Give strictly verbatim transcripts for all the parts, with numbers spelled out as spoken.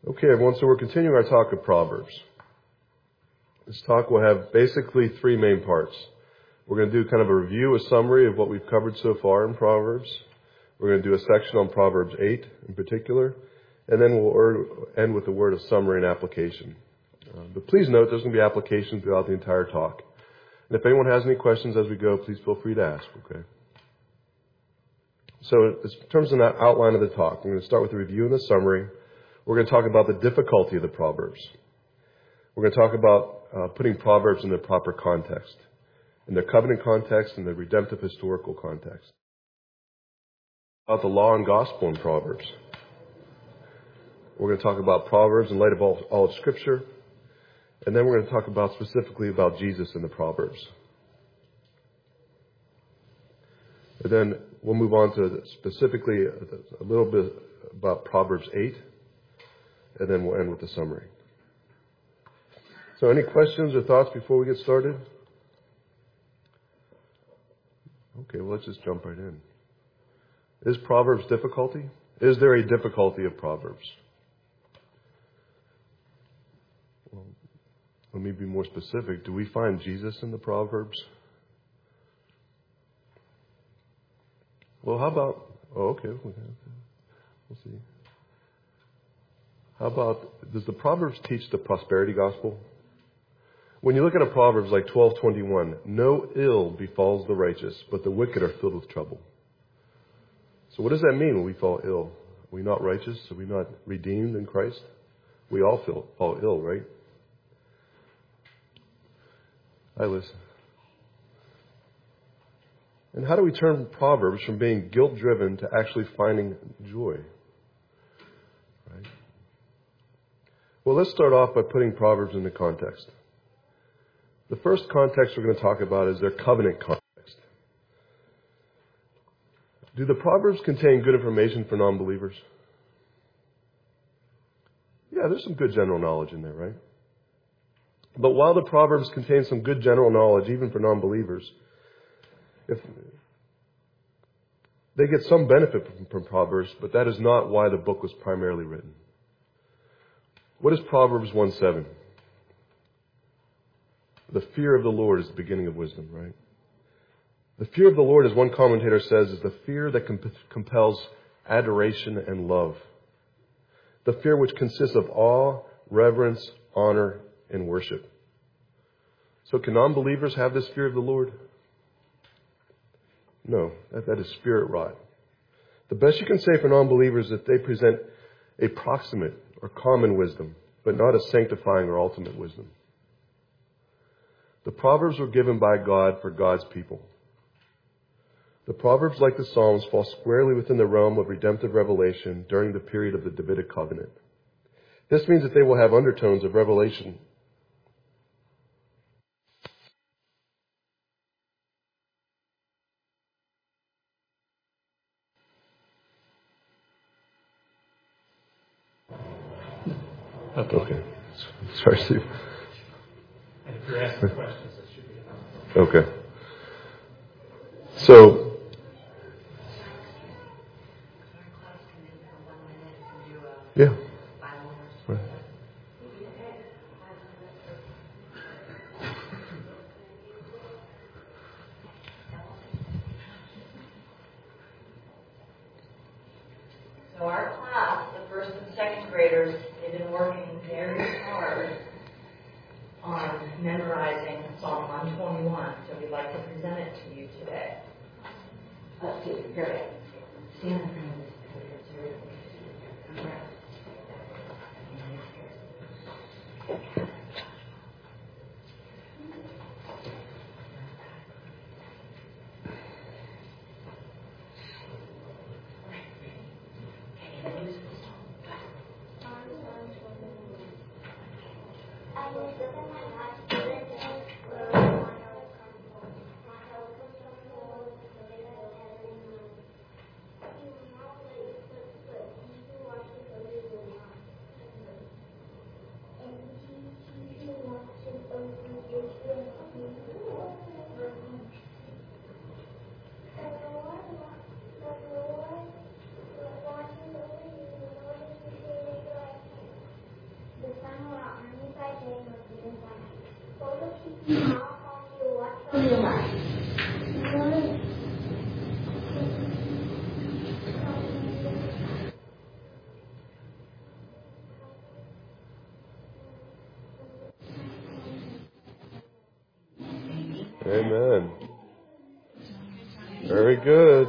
Okay, everyone, so we're continuing our talk of Proverbs. This talk will have basically three main parts. We're going to do kind of a review, a summary of what we've covered so far in Proverbs. We're going to do a section on Proverbs eight in particular, and then we'll end with a word of summary and application. Uh, but please note there's going to be application throughout the entire talk. And if anyone has any questions as we go, please feel free to ask, okay? So in terms of the outline of the talk, we're going to start with a review and a summary. We're going to talk about the difficulty of the Proverbs. We're going to talk about uh, putting Proverbs in their proper context, in their covenant context and the redemptive historical context. About the law and gospel in Proverbs. We're going to talk about Proverbs in light of all, all of Scripture. And then we're going to talk about specifically about Jesus in the Proverbs. And then we'll move on to specifically a little bit about Proverbs eight. And then we'll end with the summary. So any questions or thoughts before we get started? Okay, well, let's just jump right in. Is Proverbs difficulty? Is there a difficulty of Proverbs? Well, let me be more specific. Do we find Jesus in the Proverbs? Well, how about... Oh, okay. We'll see. How about, does the Proverbs teach the prosperity gospel? When you look at a Proverbs like twelve twenty-one, no ill befalls the righteous, but the wicked are filled with trouble. So what does that mean when we fall ill? Are we not righteous? Are we not redeemed in Christ? We all feel, fall ill, right? I listen. And how do we turn Proverbs from being guilt-driven to actually finding joy? Right? Well, let's start off by putting Proverbs into context. The first context we're going to talk about is their covenant context. Do the Proverbs contain good information for non-believers? Yeah, there's some good general knowledge in there, right? But while the Proverbs contain some good general knowledge, even for non-believers, if they get some benefit from, from Proverbs, but that is not why the book was primarily written. What is Proverbs one seven? The fear of the Lord is the beginning of wisdom, right? The fear of the Lord, as one commentator says, is the fear that comp- compels adoration and love. The fear which consists of awe, reverence, honor, and worship. So can non-believers have this fear of the Lord? No, that, that is spirit rot. The best you can say for non-believers is that they present a proximate or common wisdom, but not a sanctifying or ultimate wisdom. The Proverbs were given by God for God's people. The Proverbs, like the Psalms, fall squarely within the realm of redemptive revelation during the period of the Davidic covenant. This means that they will have undertones of revelation. Okay. Okay. Sorry, Steve. And if you're asking questions, that should be enough. Okay. So, yeah. Right. So our class, the first and second graders, they've been working very hard on memorizing Psalm one twenty-one. So we'd like to present it to you today. Let's see, here it is. Stand in front of this picture. Amen. Very good.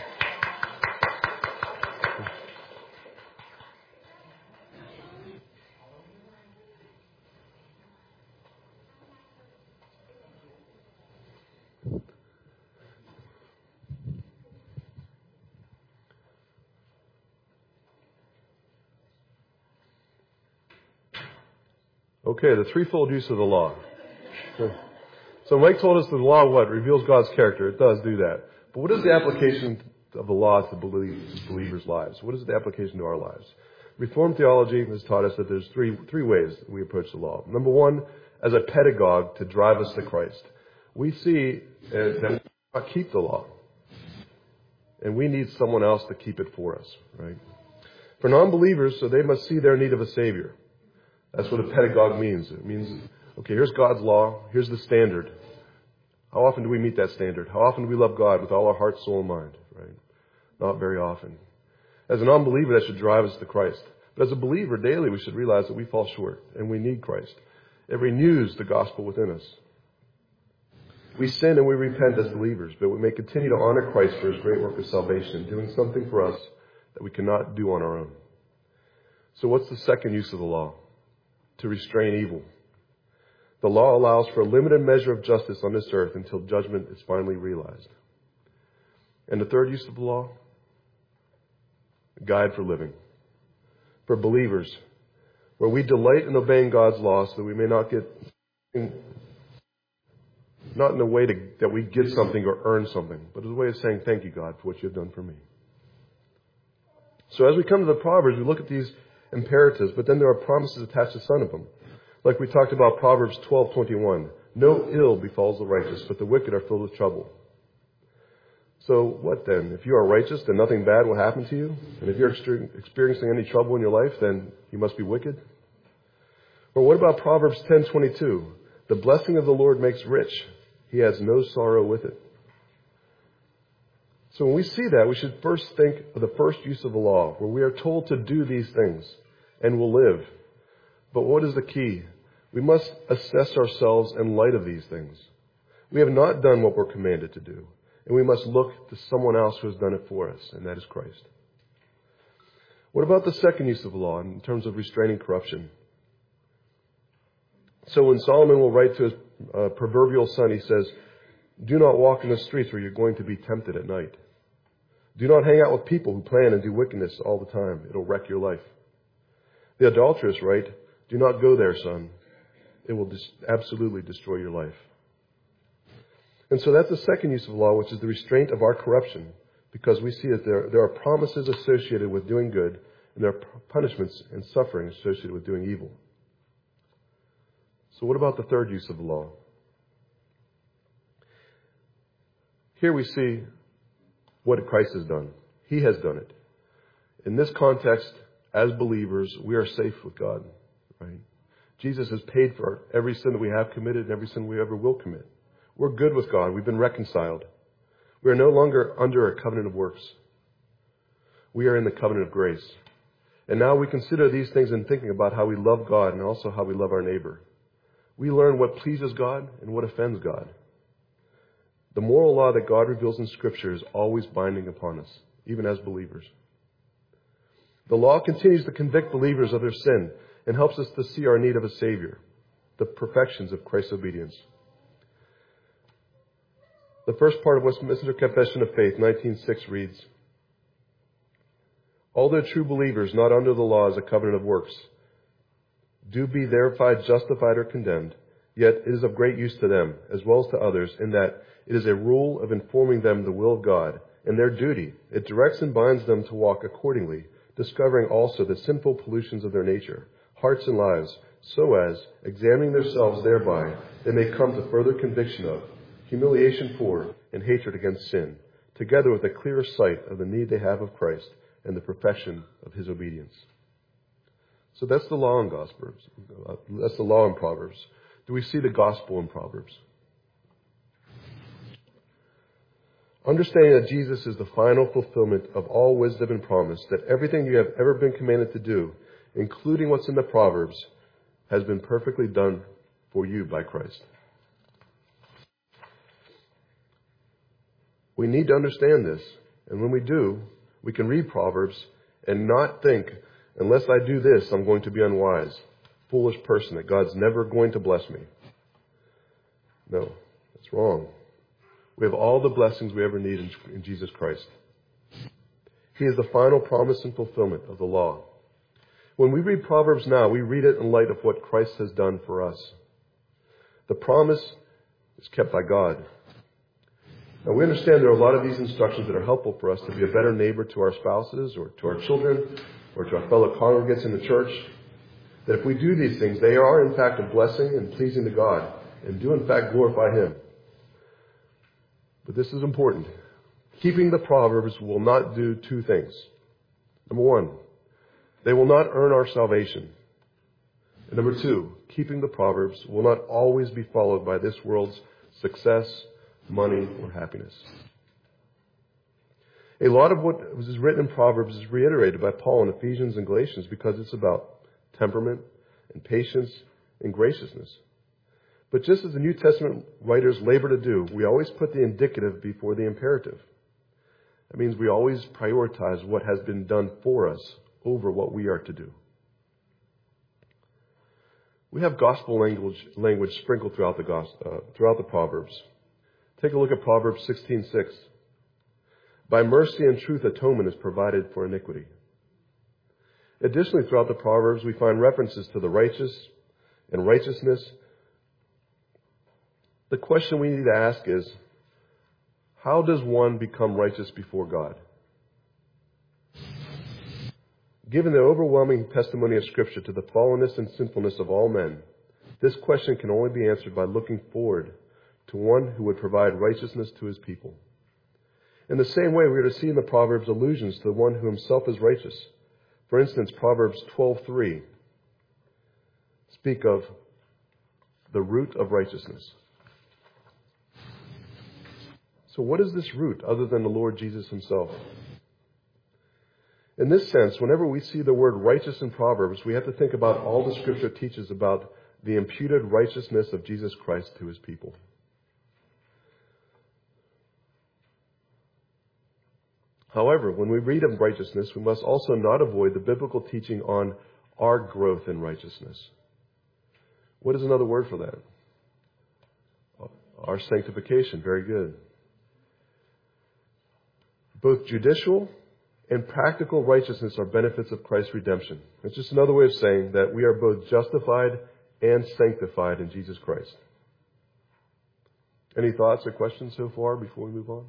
Okay, the threefold use of the law. So Mike told us that the law, what? Reveals God's character. It does do that. But what is the application of the law to believers' lives? What is the application to our lives? Reformed theology has taught us that there's three three ways that we approach the law. Number one, as a pedagogue to drive us to Christ. We see uh, that we cannot keep the law. And we need someone else to keep it for us, right? For non-believers, so they must see their need of a Savior. That's what a pedagogue means. It means, okay, here's God's law. Here's the standard. How often do we meet that standard? How often do we love God with all our heart, soul, and mind? Right? Not very often. As a non-believer, that should drive us to Christ. But as a believer, daily we should realize that we fall short and we need Christ. It renews the gospel within us. We sin and we repent as believers, but we may continue to honor Christ for His great work of salvation, doing something for us that we cannot do on our own. So what's the second use of the law? To restrain evil. The law allows for a limited measure of justice on this earth until judgment is finally realized. And the third use of the law? A guide for living. For believers, where we delight in obeying God's law so that we may not get, not in a way to, that we get something or earn something, but as a way of saying, thank you, God, for what you've done for me. So as we come to the Proverbs, we look at these imperatives, but then there are promises attached to some of them. Like we talked about Proverbs twelve twenty-one. No ill befalls the righteous, but the wicked are filled with trouble. So what then? If you are righteous, then nothing bad will happen to you? And if you're experiencing any trouble in your life, then you must be wicked? Or what about Proverbs ten twenty-two? The blessing of the Lord makes rich. He has no sorrow with it. So when we see that, we should first think of the first use of the law, where we are told to do these things and will live. But what is the key? We must assess ourselves in light of these things. We have not done what we're commanded to do, and we must look to someone else who has done it for us, and that is Christ. What about the second use of the law in terms of restraining corruption? So when Solomon will write to his uh, proverbial son, he says, do not walk in the streets where you're going to be tempted at night. Do not hang out with people who plan and do wickedness all the time. It'll wreck your life. The adulterous write, do not go there, son. It will dis- absolutely destroy your life. And so that's the second use of the law, which is the restraint of our corruption, because we see that there, there are promises associated with doing good, and there are punishments and suffering associated with doing evil. So what about the third use of the law? Here we see what Christ has done. He has done it. In this context, as believers, we are safe with God, right? Jesus has paid for every sin that we have committed and every sin we ever will commit. We're good with God. We've been reconciled. We are no longer under a covenant of works. We are in the covenant of grace. And now we consider these things in thinking about how we love God and also how we love our neighbor. We learn what pleases God and what offends God. The moral law that God reveals in Scripture is always binding upon us, even as believers. The law continues to convict believers of their sin and helps us to see our need of a Savior, the perfections of Christ's obedience. The first part of Westminster Confession of Faith, nineteen six, reads, although true believers not under the law as a covenant of works do be thereby justified or condemned, yet it is of great use to them, as well as to others, in that it is a rule of informing them the will of God and their duty. It directs and binds them to walk accordingly, discovering also the sinful pollutions of their nature, hearts and lives, so as, examining themselves thereby, they may come to further conviction of, humiliation for, and hatred against sin, together with a clearer sight of the need they have of Christ and the perfection of His obedience. So that's the law in Gospels. That's the law in Proverbs. Do we see the gospel in Proverbs? Understanding that Jesus is the final fulfillment of all wisdom and promise, that everything you have ever been commanded to do, including what's in the Proverbs, has been perfectly done for you by Christ. We need to understand this. And when we do, we can read Proverbs and not think, unless I do this, I'm going to be unwise, foolish person, that God's never going to bless me. No, that's wrong. We have all the blessings we ever need in, in Jesus Christ. He is the final promise and fulfillment of the law. When we read Proverbs now, we read it in light of what Christ has done for us. The promise is kept by God. Now, we understand there are a lot of these instructions that are helpful for us to be a better neighbor to our spouses or to our children or to our fellow congregants in the church. That if we do these things, they are in fact a blessing and pleasing to God and do in fact glorify Him. But this is important. Keeping the Proverbs will not do two things. Number one, they will not earn our salvation. And number two, keeping the Proverbs will not always be followed by this world's success, money, or happiness. A lot of what is written in Proverbs is reiterated by Paul in Ephesians and Galatians because it's about temperament and patience and graciousness. But just as the New Testament writers labor to do, we always put the indicative before the imperative. That means we always prioritize what has been done for us over what we are to do. We have gospel language, language sprinkled throughout the, gospel, uh, throughout the Proverbs. Take a look at Proverbs sixteen six. By mercy and truth atonement is provided for iniquity. Additionally, throughout the Proverbs, we find references to the righteous and righteousness. The question we need to ask is, how does one become righteous before God? Given the overwhelming testimony of Scripture to the fallenness and sinfulness of all men, this question can only be answered by looking forward to one who would provide righteousness to His people. In the same way, we are to see in the Proverbs allusions to the one who himself is righteous. For instance, Proverbs twelve three speak of the root of righteousness. So what is this root other than the Lord Jesus Himself? In this sense, whenever we see the word righteous in Proverbs, we have to think about all the Scripture teaches about the imputed righteousness of Jesus Christ to His people. However, when we read of righteousness, we must also not avoid the biblical teaching on our growth in righteousness. What is another word for that? Our sanctification. Very good. Both judicial and practical righteousness are benefits of Christ's redemption. It's just another way of saying that we are both justified and sanctified in Jesus Christ. Any thoughts or questions so far before we move on?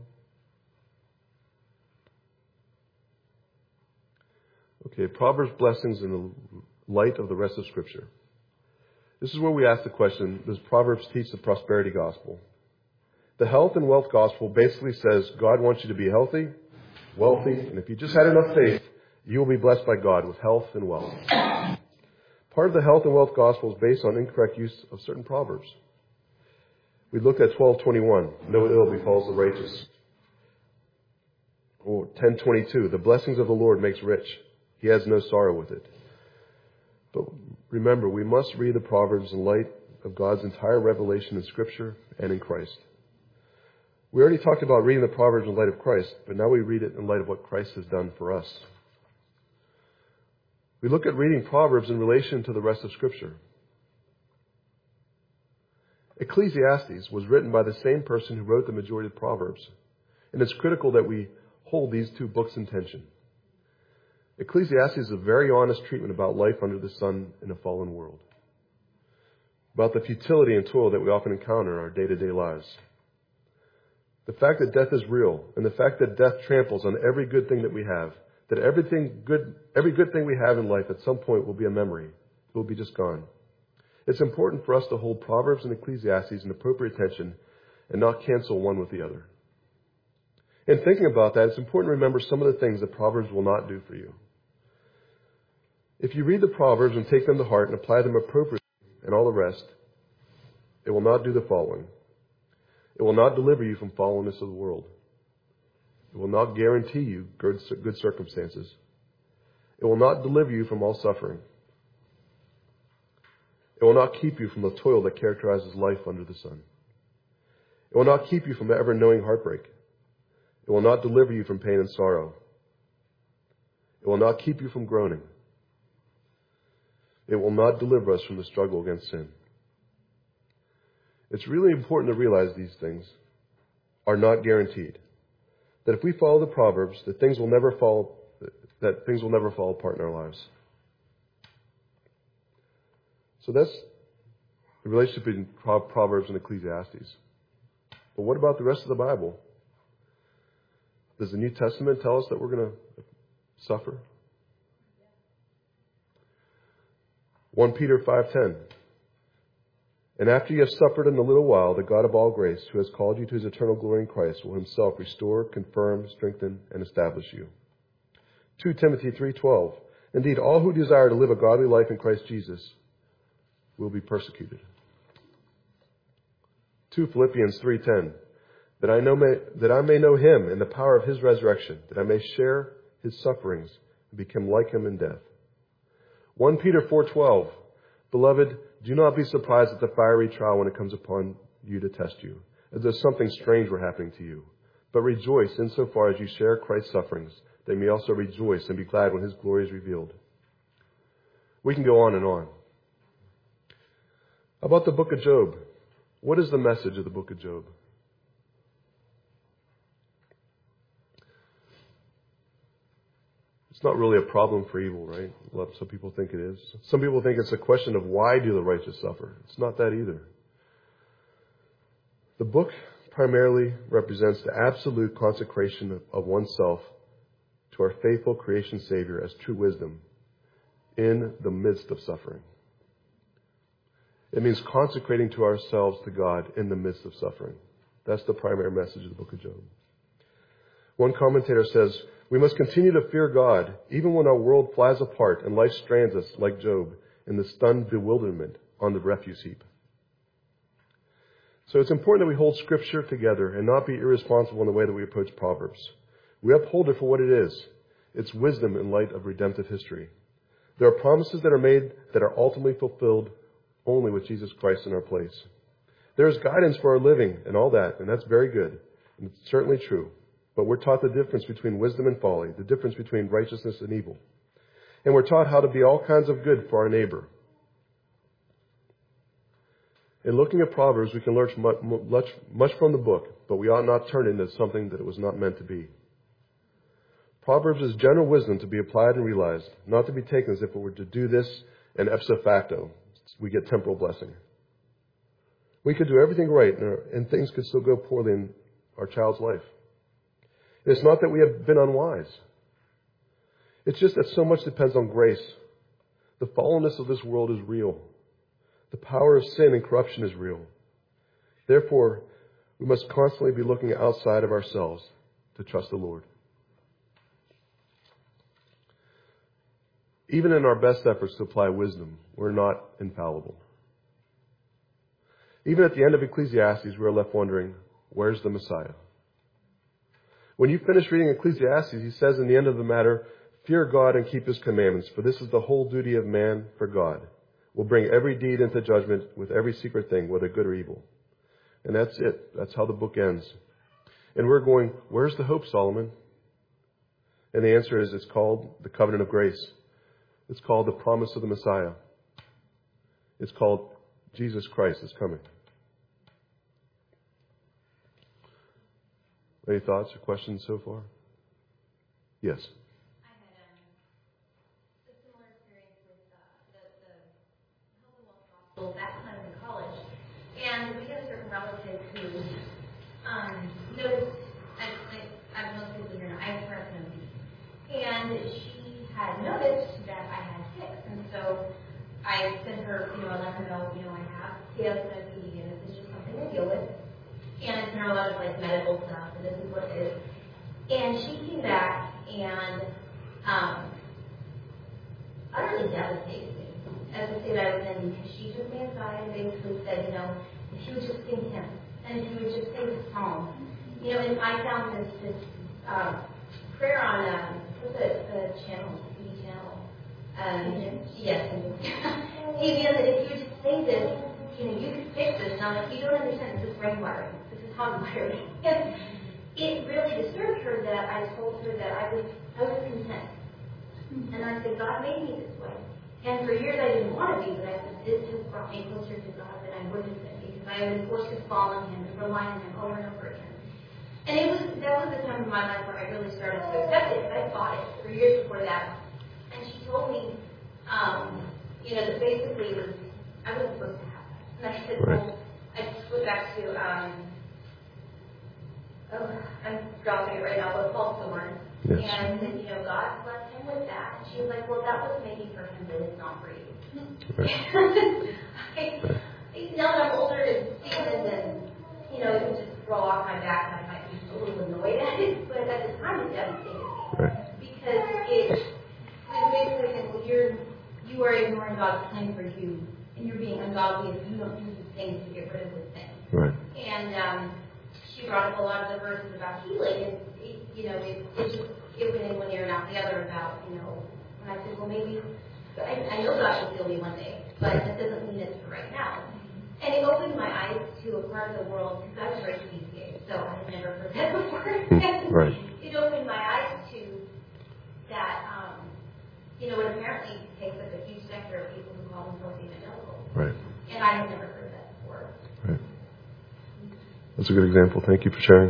Okay, Proverbs blessings in the light of the rest of Scripture. This is where we ask the question, does Proverbs teach the prosperity gospel? The health and wealth gospel basically says God wants you to be healthy, wealthy, and if you just had enough faith, you will be blessed by God with health and wealth. Part of the health and wealth gospel is based on incorrect use of certain proverbs. We looked at twelve twenty-one, no ill befalls the righteous. Or ten twenty-two, the blessings of the Lord makes rich. He has no sorrow with it. But remember, we must read the Proverbs in light of God's entire revelation in Scripture and in Christ. We already talked about reading the Proverbs in light of Christ, but now we read it in light of what Christ has done for us. We look at reading Proverbs in relation to the rest of Scripture. Ecclesiastes was written by the same person who wrote the majority of Proverbs, and it's critical that we hold these two books in tension. Ecclesiastes is a very honest treatment about life under the sun in a fallen world, about the futility and toil that we often encounter in our day-to-day lives. The fact that death is real, and the fact that death tramples on every good thing that we have, that everything good, every good thing we have in life at some point will be a memory. It will be just gone. It's important for us to hold Proverbs and Ecclesiastes in appropriate tension and not cancel one with the other. In thinking about that, it's important to remember some of the things that Proverbs will not do for you. If you read the Proverbs and take them to heart and apply them appropriately and all the rest, it will not do the following. It will not deliver you from fallenness of the world. It will not guarantee you good, good circumstances. It will not deliver you from all suffering. It will not keep you from the toil that characterizes life under the sun. It will not keep you from ever knowing heartbreak. It will not deliver you from pain and sorrow. It will not keep you from groaning. It will not deliver us from the struggle against sin. It's really important to realize these things are not guaranteed. That if we follow the Proverbs, that things will never fall, that things will never fall apart in our lives. So that's the relationship between Proverbs and Ecclesiastes. But what about the rest of the Bible? Does the New Testament tell us that we're going to suffer? First Peter five ten. And after you have suffered in a little while, the God of all grace, who has called you to his eternal glory in Christ, will himself restore, confirm, strengthen, and establish you. Second Timothy three twelve. Indeed, all who desire to live a godly life in Christ Jesus will be persecuted. Second Philippians three ten. That I know may, that I may know him in the power of his resurrection, that I may share his sufferings and become like him in death. First Peter four twelve. Beloved, do not be surprised at the fiery trial when it comes upon you to test you, as though something strange were happening to you. But rejoice insofar as you share Christ's sufferings, that you may also rejoice and be glad when his glory is revealed. We can go on and on. How about the book of Job? What is the message of the book of Job? It's not really a problem for evil, right? Some people think it is. Some people think it's a question of why do the righteous suffer. It's not that either. The book primarily represents the absolute consecration of, of oneself to our faithful creation Savior as true wisdom in the midst of suffering. It means consecrating to ourselves to God in the midst of suffering. That's the primary message of the book of Job. One commentator says, we must continue to fear God even when our world flies apart and life strands us like Job in the stunned bewilderment on the refuse heap. So it's important that we hold Scripture together and not be irresponsible in the way that we approach Proverbs. We uphold it for what it is. It's wisdom in light of redemptive history. There are promises that are made that are ultimately fulfilled only with Jesus Christ in our place. There is guidance for our living and all that, and that's very good. And it's certainly true. But we're taught the difference between wisdom and folly, the difference between righteousness and evil. And we're taught how to be all kinds of good for our neighbor. In looking at Proverbs, we can learn much, much from the book, but we ought not turn it into something that it was not meant to be. Proverbs is general wisdom to be applied and realized, not to be taken as if it were to do this and ipso facto, we get temporal blessing. We could do everything right, and things could still go poorly in our child's life. It's not that we have been unwise. It's just that so much depends on grace. The fallenness of this world is real. The power of sin and corruption is real. Therefore, we must constantly be looking outside of ourselves to trust the Lord. Even in our best efforts to apply wisdom, we're not infallible. Even at the end of Ecclesiastes, we're left wondering, where's the Messiah? When you finish reading Ecclesiastes, he says in the end of the matter, fear God and keep his commandments, for this is the whole duty of man for God. Will bring every deed into judgment with every secret thing, whether good or evil. And that's it. That's how the book ends. And we're going, where's the hope, Solomon? And the answer is, it's called the covenant of grace. It's called the promise of the Messiah. It's called Jesus Christ is coming. Any thoughts or questions so far? Yes. I had um, a similar experience with uh, the, the Health and Wealth Hospital back when I was in college. And we had a certain relative who um, noticed, I, I, I most people here know, I have paraphernalia. And she had noticed that I had tics. And so I sent her, you know, I let her know, you know, I have C S and O P D, and this is just something I deal with. And it's not a lot of like medical stuff, and this is what it is. And she came back and um, utterly devastated me as the state I was in, because she took me aside and basically said, you know, if you would just sing hymns, and if you would just sing the psalms, you know, and I found this this um, prayer on um, what's the, the channel, T V channel. Um, yes, he said that if you would just say this, you know, you could fix this. And I'm like, you don't understand, this is brain wiring. This is how I'm wired. it really disturbed her that I told her that I was I was content. And I said, God made me this way. And for years I didn't want to be, but I said, this has brought me closer to God than I would have been, because I had been forced to fall on Him and rely on Him over and over again. And it was that was the time in my life where I really started to accept it, because I fought it for years before that. And she told me, um, you know, that basically it was, I wasn't supposed to have that. And I said, well, I went back to, um, oh, I'm dropping it right now, but Paul Thorne. Yes. And I said, you know, God blessed him with that. And she was like, well, that was maybe for him, but it's not for you. Right. I, now that I'm older and seasoned, and, you know, it would just roll off my back, and I might be a little annoyed at it, but at the time it devastated me. Right. Because it was basically saying, well, you're, you are ignoring God's plan for you, and you're being ungodly if you don't do these things to get rid of this thing. Right. And um, she brought up a lot of the verses about healing, and, it, you know, it, it just it went in one ear and out the other about, you know, and I said, well, maybe, I, I know God will heal me one day, but that doesn't mean it's for right now. And it opened my eyes to a part of the world, because I was raised in East Gate, so I had never heard that before. Right. It opened my eyes to that, um, you know, it apparently takes up a huge sector of people who call themselves evangelical. Right. And I had never heard that before. Right. That's a good example. Thank you for sharing.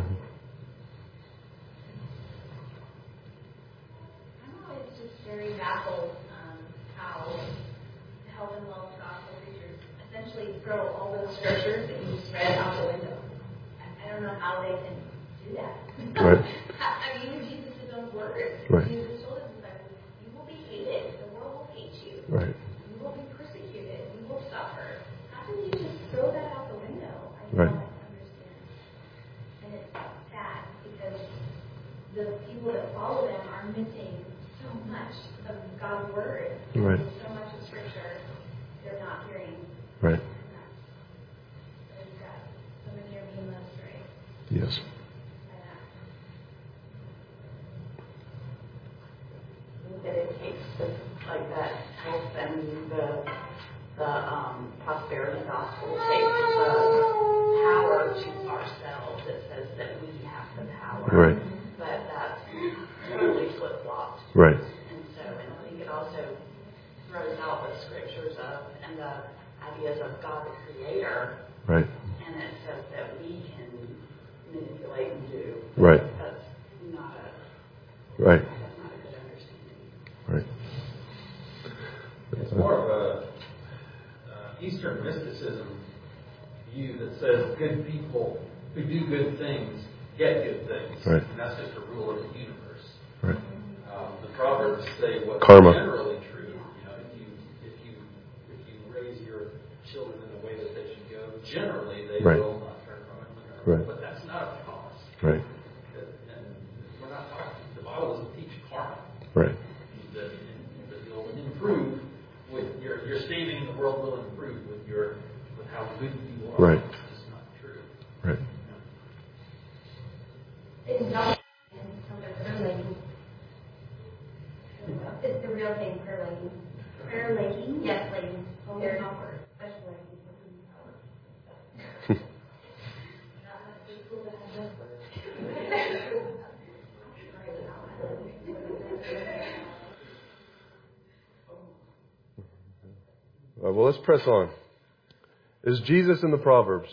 Baffled um, how the health and wealth gospel preachers essentially throw all those scriptures that you just read out the window. I, I don't know how they can do that. Right. I mean, Jesus' own words. Right. Jesus told us, you will be hated. The world will hate you. Right. You will be persecuted. You will suffer. How can you just throw that out the window? I right. don't understand. And it's sad because the people that follow them are missing so much of God's word. Right. There's so much of Scripture they're not hearing. Right. So you've got so many are being led astray. Yes. That it takes the, like that health and the the um, prosperity gospel takes the power to ourselves. It says that we have the power. Right. But that's totally flip flopped. Right. Also throws out the scriptures of and the ideas of God the Creator. Right. And it says that we can manipulate and do. Right. That's not a right. That's not a good understanding. Right. It's more of a uh, Eastern mysticism view that says good people who do good things get good things. Right. And that's just a rule of the universe. Right. Um, the Proverbs say what's Karma. generally true. You know, if you if you if you raise your children in the way that they should go, generally they right. will not turn from it. Right. But that's not a promise. Right. And we're not talking. The Bible doesn't teach karma. Right. That, that you'll improve with your your standing in the world will improve with your with how good you are. Right. It's just not true. Right. It's not something It's the real thing, prayer laking. Prayer laking? Yes, laking. Oh, there's no word. Special laking. Uh, well, let's press on. Is Jesus in the Proverbs?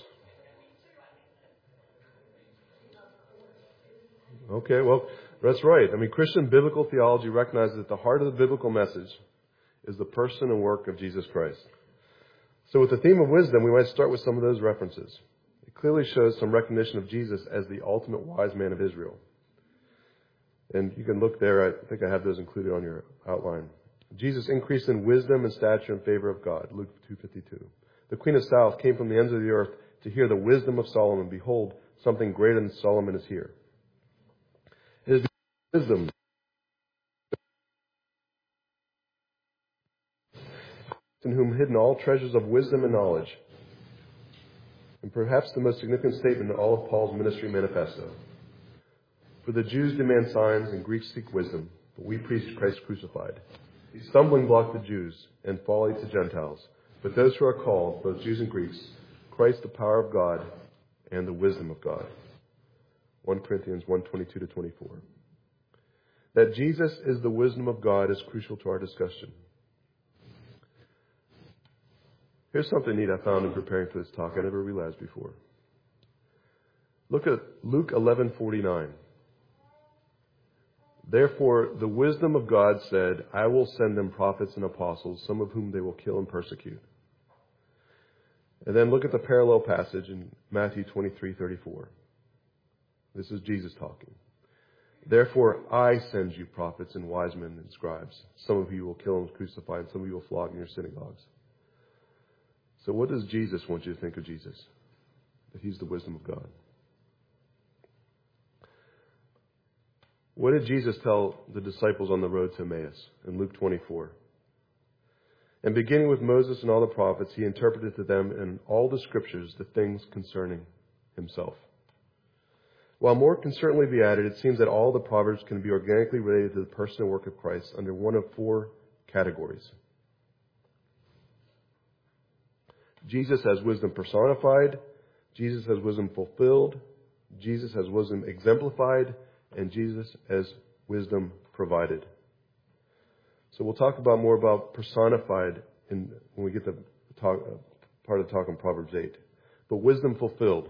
Okay, well, that's right. I mean, Christian biblical theology recognizes that the heart of the biblical message is the person and work of Jesus Christ. So with the theme of wisdom, we might start with some of those references. It clearly shows some recognition of Jesus as the ultimate wise man of Israel. And you can look there. I think I have those included on your outline. Jesus increased in wisdom and stature in favor of God, Luke two fifty-two. The Queen of South came from the ends of the earth to hear the wisdom of Solomon. Behold, something greater than Solomon is here. It is wisdom. In whom hidden all treasures of wisdom and knowledge. And perhaps the most significant statement in all of Paul's ministry manifesto. For the Jews demand signs and Greeks seek wisdom, but we preach Christ crucified. A stumbling block to Jews and folly to Gentiles. But those who are called, both Jews and Greeks, Christ the power of God and the wisdom of God. First Corinthians one, twenty-two to twenty-four. That Jesus is the wisdom of God is crucial to our discussion. Here's something neat I found in preparing for this talk I never realized before. Look at Luke eleven forty-nine. Therefore, the wisdom of God said, I will send them prophets and apostles, some of whom they will kill and persecute. And then look at the parallel passage in Matthew twenty-three thirty-four. This is Jesus talking. Therefore, I send you prophets and wise men and scribes. Some of you will kill and crucify, and some of you will flog in your synagogues. So what does Jesus want you to think of Jesus? That he's the wisdom of God. What did Jesus tell the disciples on the road to Emmaus in Luke twenty-four? And beginning with Moses and all the prophets, he interpreted to them in all the scriptures the things concerning himself. While more can certainly be added, it seems that all the Proverbs can be organically related to the person and work of Christ under one of four categories. Jesus as wisdom personified, Jesus as wisdom fulfilled, Jesus as wisdom exemplified, and Jesus as wisdom provided. So we'll talk about more about personified in, when we get to talk, uh, part of the talk on Proverbs eight. But wisdom fulfilled.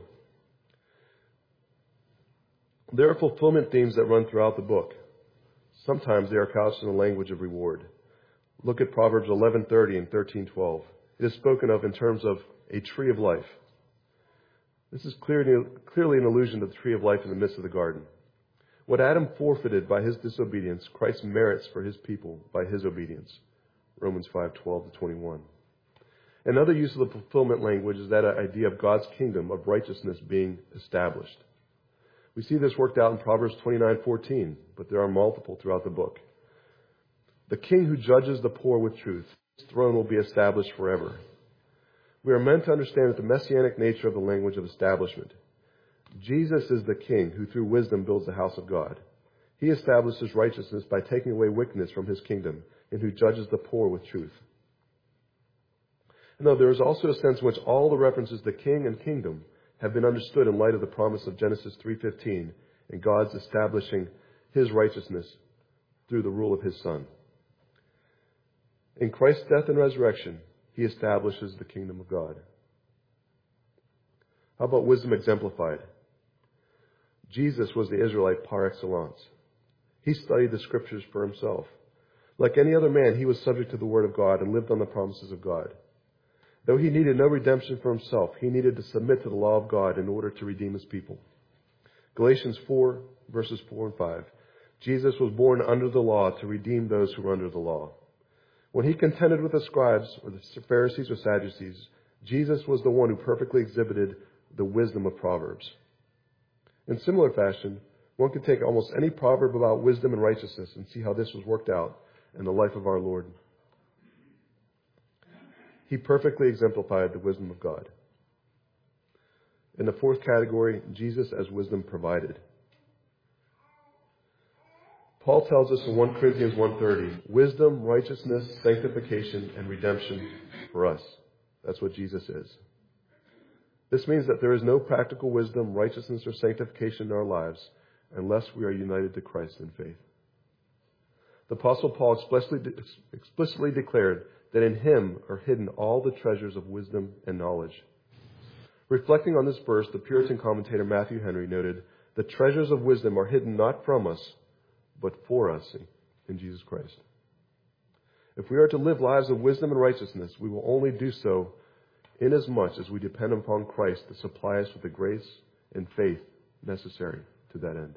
There are fulfillment themes that run throughout the book. Sometimes they are couched in the language of reward. Look at Proverbs eleven thirty and thirteen twelve. It is spoken of in terms of a tree of life. This is clearly, clearly an allusion to the tree of life in the midst of the garden. What Adam forfeited by his disobedience, Christ merits for his people by his obedience. Romans five twelve to twenty-one. Another use of the fulfillment language is that idea of God's kingdom of righteousness being established. We see this worked out in Proverbs twenty-nine fourteen, but there are multiple throughout the book. The king who judges the poor with truth, his throne will be established forever. We are meant to understand that the messianic nature of the language of establishment. Jesus is the king who through wisdom builds the house of God. He establishes righteousness by taking away wickedness from his kingdom and who judges the poor with truth. And though there is also a sense in which all the references to king and kingdom have been understood in light of the promise of Genesis three fifteen and God's establishing his righteousness through the rule of his Son. In Christ's death and resurrection, he establishes the kingdom of God. How about wisdom exemplified? Jesus was the Israelite par excellence. He studied the scriptures for himself. Like any other man, he was subject to the word of God and lived on the promises of God. Though he needed no redemption for himself, he needed to submit to the law of God in order to redeem his people. Galatians four, verses four and five. Jesus was born under the law to redeem those who were under the law. When he contended with the scribes, or the Pharisees or Sadducees, Jesus was the one who perfectly exhibited the wisdom of Proverbs. In similar fashion, one could take almost any proverb about wisdom and righteousness and see how this was worked out in the life of our Lord. He perfectly exemplified the wisdom of God. In the fourth category, Jesus as wisdom provided. Paul tells us in First Corinthians one thirty, wisdom, righteousness, sanctification, and redemption for us. That's what Jesus is. This means that there is no practical wisdom, righteousness, or sanctification in our lives unless we are united to Christ in faith. The Apostle Paul explicitly, explicitly declared that in him are hidden all the treasures of wisdom and knowledge. Reflecting on this verse, the Puritan commentator Matthew Henry noted, the treasures of wisdom are hidden not from us, but for us in Jesus Christ. If we are to live lives of wisdom and righteousness, we will only do so inasmuch as we depend upon Christ to supply us with the grace and faith necessary to that end.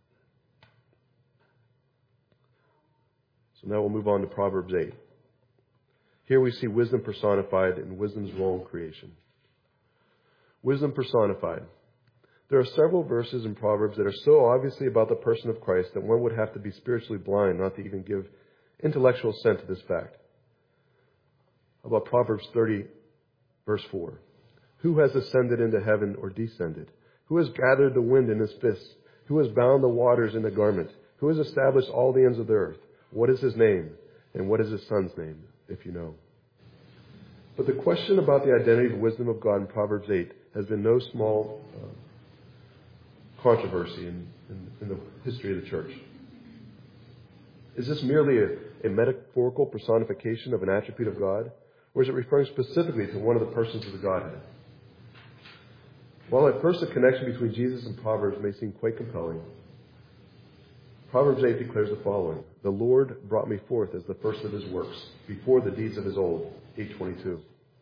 So now we'll move on to Proverbs eight. Here we see wisdom personified and wisdom's role in creation. Wisdom personified. There are several verses in Proverbs that are so obviously about the person of Christ that one would have to be spiritually blind not to even give intellectual assent to this fact. How about Proverbs thirty, verse four? Who has ascended into heaven or descended? Who has gathered the wind in his fists? Who has bound the waters in a garment? Who has established all the ends of the earth? What is his name? And what is his son's name, if you know? But the question about the identity of wisdom of God in Proverbs eight has been no small uh, controversy in, in, in the history of the church. Is this merely a, a metaphorical personification of an attribute of God, or is it referring specifically to one of the persons of the Godhead? While at first the connection between Jesus and Proverbs may seem quite compelling, Proverbs eight declares the following: "The Lord brought me forth as the first of his works, before the deeds of his old." eight twenty-two.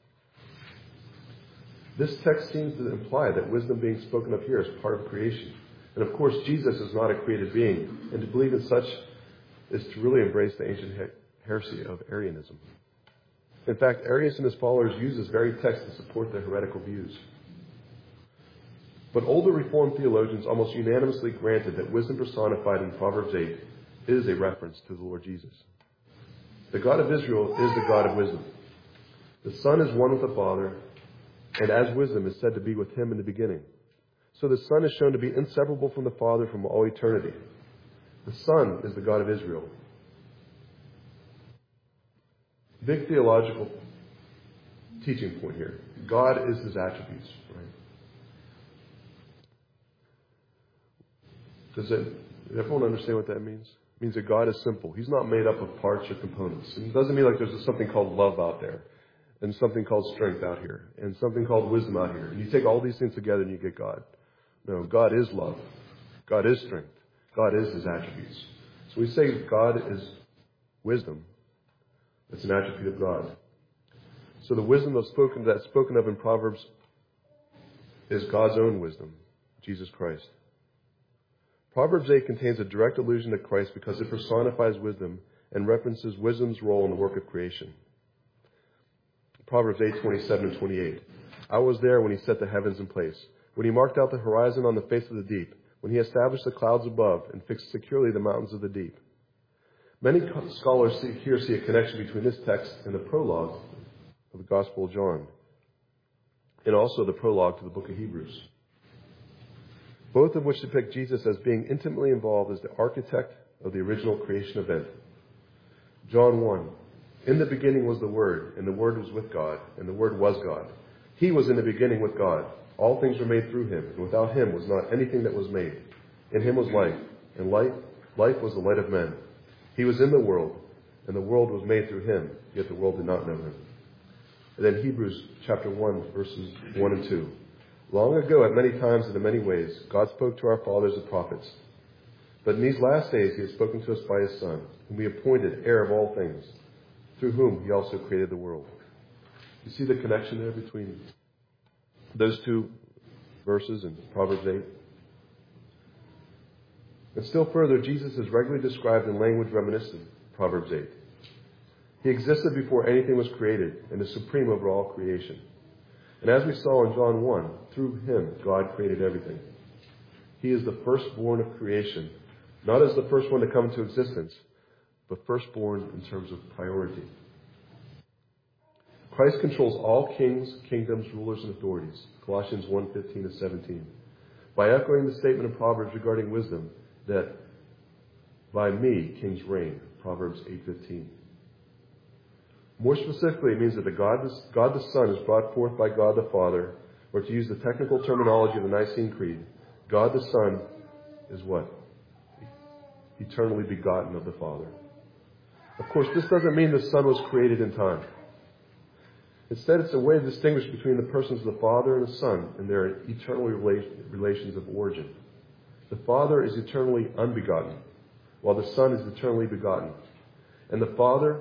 This text seems to imply that wisdom being spoken of here is part of creation. And of course, Jesus is not a created being, and to believe in such is to really embrace the ancient heresy of Arianism. In fact, Arius and his followers use this very text to support their heretical views. But older Reformed theologians almost unanimously granted that wisdom personified in Proverbs eight is a reference to the Lord Jesus. The God of Israel is the God of wisdom. The Son is one with the Father, and as wisdom is said to be with him in the beginning. So the Son is shown to be inseparable from the Father from all eternity. The Son is the God of Israel. Big theological teaching point here. God is his attributes, right? Does it, does everyone understand what that means? It means that God is simple. He's not made up of parts or components. And it doesn't mean like there's something called love out there, and something called strength out here, and something called wisdom out here. And you take all these things together and you get God. No, God is love. God is strength. God is his attributes. So we say God is wisdom. It's an attribute of God. So the wisdom that's spoken, that's spoken of in Proverbs is God's own wisdom, Jesus Christ. Proverbs eight contains a direct allusion to Christ because it personifies wisdom and references wisdom's role in the work of creation. Proverbs eight, twenty-seven and twenty-eight. "I was there when he set the heavens in place, when he marked out the horizon on the face of the deep, when he established the clouds above and fixed securely the mountains of the deep." Many scholars see, here see a connection between this text and the prologue of the Gospel of John, and also the prologue to the book of Hebrews, both of which depict Jesus as being intimately involved as the architect of the original creation event. John one. "In the beginning was the Word, and the Word was with God, and the Word was God. He was in the beginning with God. All things were made through him, and without him was not anything that was made. In him was life, and life, life was the light of men. He was in the world, and the world was made through him, yet the world did not know him." And then Hebrews chapter one, verses one and two. "Long ago, at many times and in many ways, God spoke to our fathers the prophets. But in these last days he has spoken to us by his Son, whom he appointed heir of all things, through whom he also created the world." You see the connection there between those two verses in Proverbs eight? And still further, Jesus is regularly described in language reminiscent of Proverbs eight. He existed before anything was created and is supreme over all creation. And as we saw in John one, through him God created everything. He is the firstborn of creation, not as the first one to come into existence, but firstborn in terms of priority. Christ controls all kings, kingdoms, rulers, and authorities. Colossians one, fifteen and seventeen. By echoing the statement of Proverbs regarding wisdom that by me kings reign. Proverbs eight, fifteen. More specifically, it means that the God, God the Son is brought forth by God the Father, or to use the technical terminology of the Nicene Creed, God the Son is what? Eternally begotten of the Father. Of course, this doesn't mean the Son was created in time. Instead, it's a way to distinguish between the persons of the Father and the Son and their eternal relations of origin. The Father is eternally unbegotten, while the Son is eternally begotten. And the Father,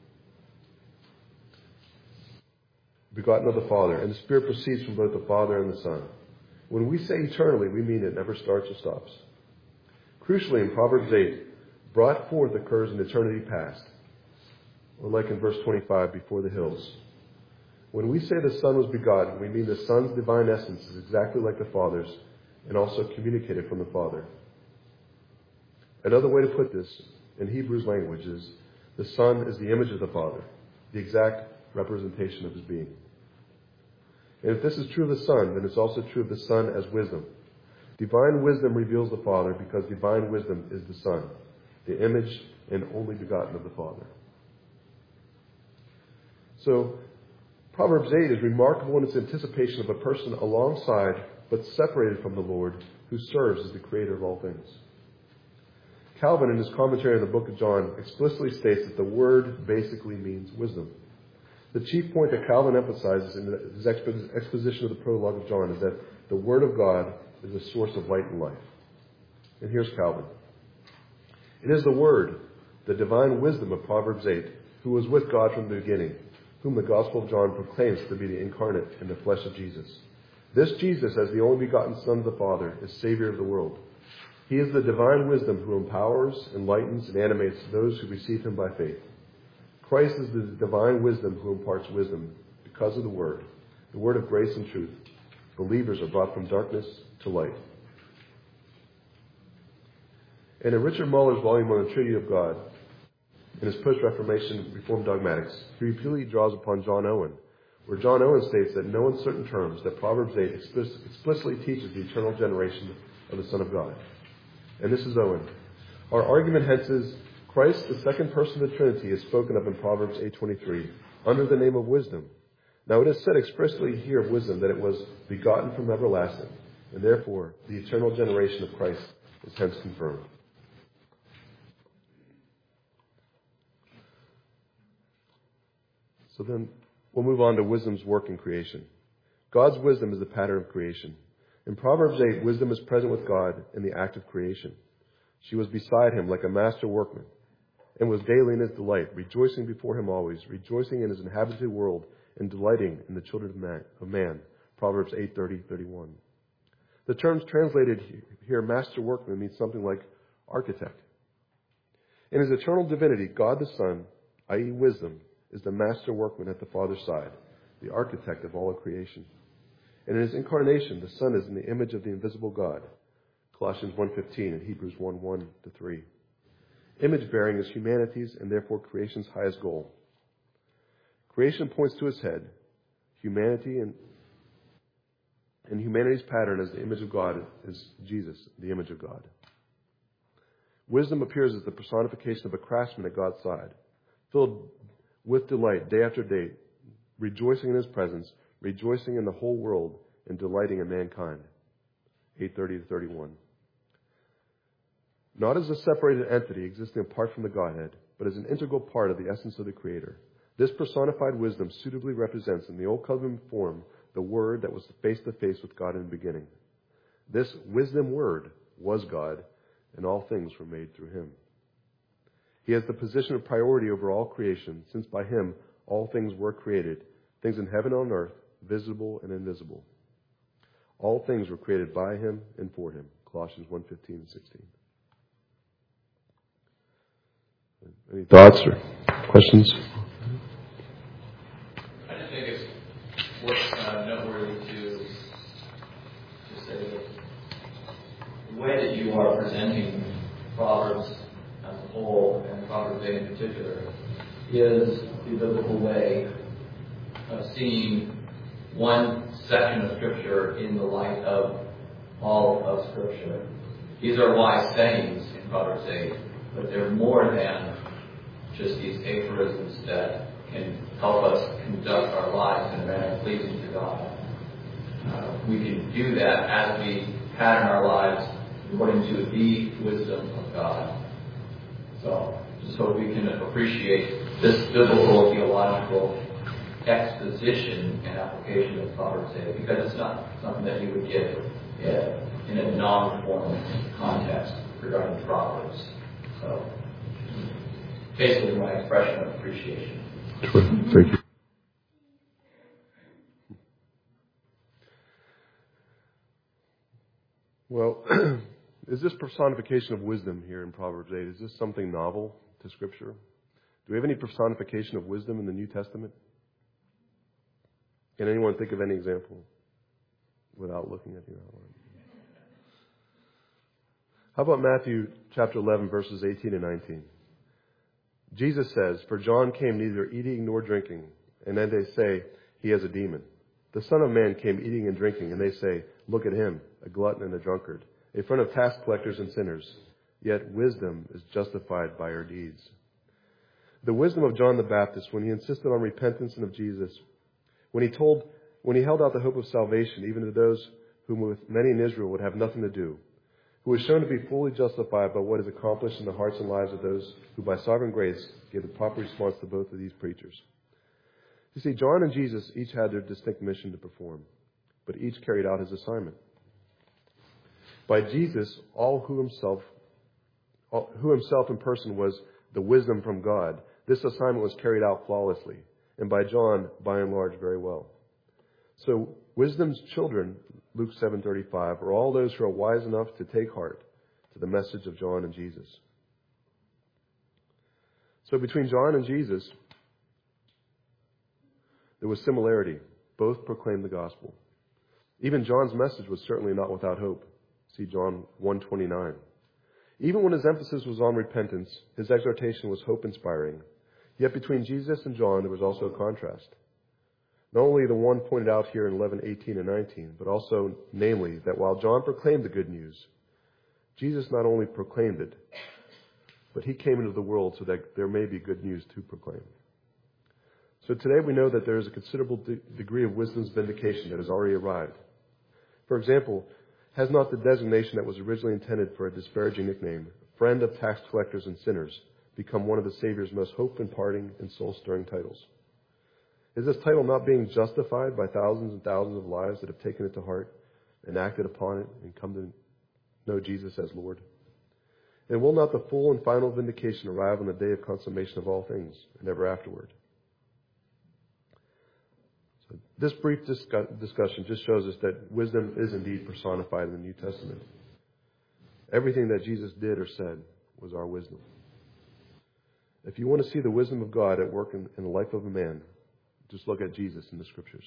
begotten of the Father, and the Spirit proceeds from both the Father and the Son. When we say eternally, we mean it never starts or stops. Crucially, in Proverbs eight, brought forth occurs in eternity past, or like in verse twenty-five, before the hills. When we say the Son was begotten, we mean the Son's divine essence is exactly like the Father's and also communicated from the Father. Another way to put this in Hebrews language is the Son is the image of the Father, the exact representation of his being. And if this is true of the Son, then it's also true of the Son as wisdom. Divine wisdom reveals the Father because divine wisdom is the Son, the image and only begotten of the Father. So, Proverbs eight is remarkable in its anticipation of a person alongside but separated from the Lord, who serves as the creator of all things. Calvin, in his commentary on the book of John, explicitly states that the word basically means wisdom. The chief point that Calvin emphasizes in his exposition of the prologue of John is that the Word of God is a source of light and life. And here's Calvin. It is the Word, the divine wisdom of Proverbs eight, who was with God from the beginning, whom the Gospel of John proclaims to be the incarnate in the flesh of Jesus. This Jesus, as the only begotten Son of the Father, is Savior of the world. He is the divine wisdom who empowers, enlightens, and animates those who receive him by faith. Christ is the divine wisdom who imparts wisdom because of the Word, the Word of grace and truth. Believers are brought from darkness to light. And in Richard Muller's volume on the Trinity of God, in his post-Reformation Reformed Dogmatics, he repeatedly draws upon John Owen, where John Owen states that no uncertain terms that Proverbs eight explicitly teaches the eternal generation of the Son of God. And this is Owen. Our argument hence is, Christ, the second person of the Trinity, is spoken of in Proverbs eight twenty-three, under the name of wisdom. Now it is said expressly here of wisdom that it was begotten from everlasting, and therefore the eternal generation of Christ is hence confirmed. So then we'll move on to wisdom's work in creation. God's wisdom is the pattern of creation. In Proverbs eight, wisdom is present with God in the act of creation. She was beside him like a master workman, and was daily in his delight, rejoicing before him always, rejoicing in his inhabited world, and delighting in the children of man. Of man. Proverbs eight thirty to thirty-one. The terms translated here, master workman, means something like architect. In his eternal divinity, God the Son, that is wisdom, is the master workman at the Father's side, the architect of all of creation. And in his incarnation, the Son is in the image of the invisible God. Colossians one fifteen and Hebrews one one to three. Image bearing is humanity's and therefore creation's highest goal. Creation points to its head. Humanity and, and humanity's pattern as the image of God is Jesus, the image of God. Wisdom appears as the personification of a craftsman at God's side, filled with delight day after day, rejoicing in his presence, rejoicing in the whole world, and delighting in mankind. eight thirty to thirty-one. Not as a separated entity existing apart from the Godhead, but as an integral part of the essence of the Creator. This personified wisdom suitably represents in the Old Covenant form the Word that was face to face with God in the beginning. This wisdom Word was God, and all things were made through him. He has the position of priority over all creation, since by him all things were created, things in heaven and on earth, visible and invisible. All things were created by him and for him. Colossians one fifteen and sixteen. Any thoughts or questions? I just think it's worth uh, noteworthy to, to say that the way that you are presenting Proverbs as a whole, and Proverbs eight in particular, is the biblical way of seeing one section of Scripture in the light of all of Scripture. These are wise sayings in Proverbs eight, but they're more than just these aphorisms that can help us conduct our lives in a manner pleasing to God. Uh, we can do that as we pattern our lives according to the wisdom of God. So, just hope we can appreciate this biblical theological exposition and application of Proverbs eight, because it's not something that you would get uh, in a non-formal context regarding Proverbs. So, basically my expression of appreciation. Thank you. Well, is this personification of wisdom here in Proverbs eight, is this something novel to Scripture? Do we have any personification of wisdom in the New Testament? Can anyone think of any example without looking at your outline? How about Matthew chapter eleven, verses eighteen and nineteen? Jesus says, "For John came neither eating nor drinking, and then they say, he has a demon. The Son of Man came eating and drinking, and they say, look at him, a glutton and a drunkard, a friend of tax collectors and sinners. Yet wisdom is justified by her deeds." The wisdom of John the Baptist, when he insisted on repentance and of Jesus, when he told, when he held out the hope of salvation even to those whom with many in Israel would have nothing to do, who was shown to be fully justified by what is accomplished in the hearts and lives of those who by sovereign grace gave the proper response to both of these preachers. You see, John and Jesus each had their distinct mission to perform, but each carried out his assignment. By Jesus, all who himself, all, who himself in person was the wisdom from God, this assignment was carried out flawlessly, and by John, by and large, very well. So, wisdom's children, Luke seven thirty-five, are all those who are wise enough to take heart to the message of John and Jesus. So between John and Jesus, there was similarity. Both proclaimed the gospel. Even John's message was certainly not without hope. See John one twenty-nine. Even when his emphasis was on repentance, his exhortation was hope-inspiring. Yet between Jesus and John, there was also a contrast. Not only the one pointed out here in eleven eighteen and nineteen, but also, namely, that while John proclaimed the good news, Jesus not only proclaimed it, but he came into the world so that there may be good news to proclaim. So today we know that there is a considerable de- degree of wisdom's vindication that has already arrived. For example, has not the designation that was originally intended for a disparaging nickname, friend of tax collectors and sinners, become one of the Savior's most hope-imparting and soul-stirring titles? Is this title not being justified by thousands and thousands of lives that have taken it to heart and acted upon it and come to know Jesus as Lord? And will not the full and final vindication arrive on the day of consummation of all things and ever afterward? So this brief discuss- discussion just shows us that wisdom is indeed personified in the New Testament. Everything that Jesus did or said was our wisdom. If you want to see the wisdom of God at work in, in the life of a man, just look at Jesus in the Scriptures.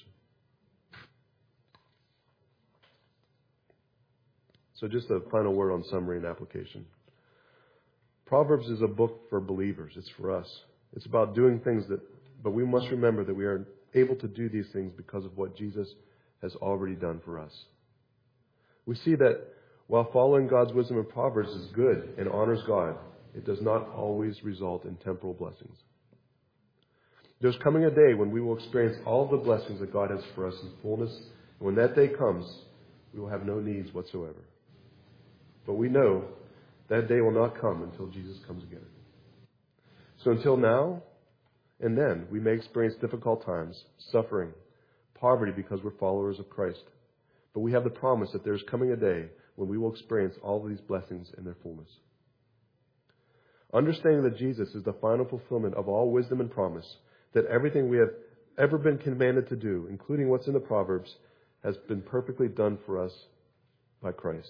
So just a final word on summary and application. Proverbs is a book for believers. It's for us. It's about doing things that, but we must remember that we are able to do these things because of what Jesus has already done for us. We see that while following God's wisdom in Proverbs is good and honors God, it does not always result in temporal blessings. There's coming a day when we will experience all the blessings that God has for us in fullness. And when that day comes, we will have no needs whatsoever. But we know that day will not come until Jesus comes again. So until now and then, we may experience difficult times, suffering, poverty because we're followers of Christ. But we have the promise that there's coming a day when we will experience all of these blessings in their fullness. Understanding that Jesus is the final fulfillment of all wisdom and promise, that everything we have ever been commanded to do, including what's in the Proverbs, has been perfectly done for us by Christ.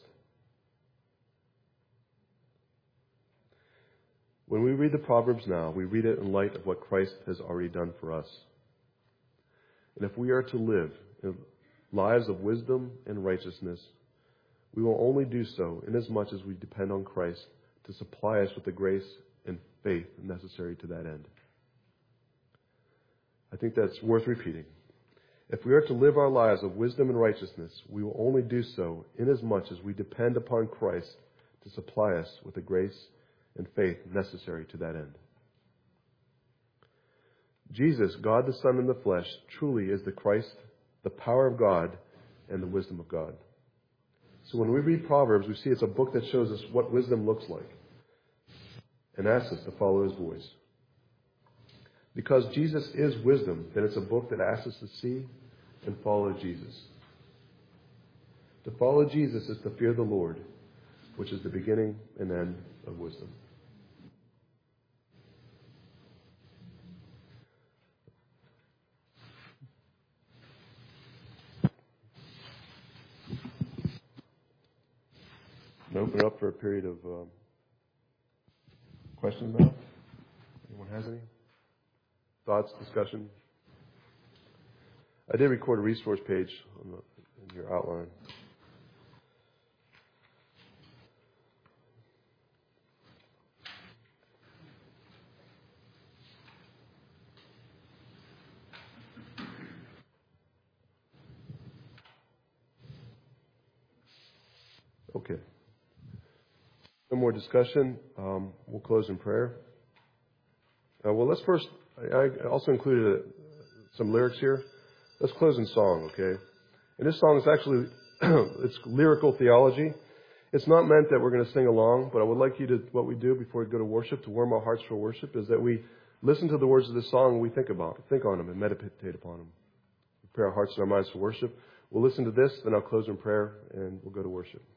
When we read the Proverbs now, we read it in light of what Christ has already done for us. And if we are to live lives of wisdom and righteousness, we will only do so inasmuch as we depend on Christ to supply us with the grace and faith necessary to that end. I think that's worth repeating. If we are to live our lives of wisdom and righteousness, we will only do so inasmuch as we depend upon Christ to supply us with the grace and faith necessary to that end. Jesus, God the Son in the flesh, truly is the Christ, the power of God, and the wisdom of God. So when we read Proverbs, we see it's a book that shows us what wisdom looks like and asks us to follow His voice. Because Jesus is wisdom, then it's a book that asks us to see and follow Jesus. To follow Jesus is to fear the Lord, which is the beginning and end of wisdom. I'm going to open it up for a period of um, questions now. Anyone has any? Thoughts, discussion? I did record a resource page on the, in your outline. Okay. No more discussion. Um, we'll close in prayer. Uh, well, let's first, I, I also included uh, some lyrics here. Let's close in song, okay? And this song is actually it's lyrical theology. It's not meant that we're going to sing along, but I would like you to, what we do before we go to worship, to warm our hearts for worship, is that we listen to the words of this song and we think about it, think on them and meditate upon them. Prepare our hearts and our minds for worship. We'll listen to this, then I'll close in prayer and we'll go to worship.